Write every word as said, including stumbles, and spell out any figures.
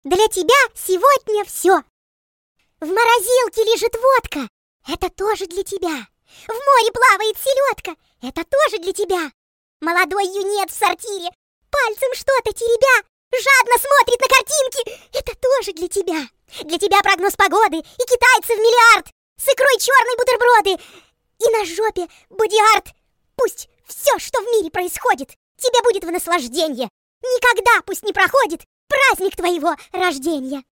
Для тебя сегодня все. В морозилке лежит водка. Это тоже для тебя. В море плавает селедка. Это тоже для тебя. Молодой юнец в сортире пальцем что-то теребя жадно смотрит на картинки. Это тоже для тебя. Для тебя прогноз погоды и китайцев миллиард. С икрой черной бутерброды. И на жопе бодиарт. Пусть все, что в мире происходит, тебе будет в наслаждение. Никогда пусть не проходит праздник твоего рождения.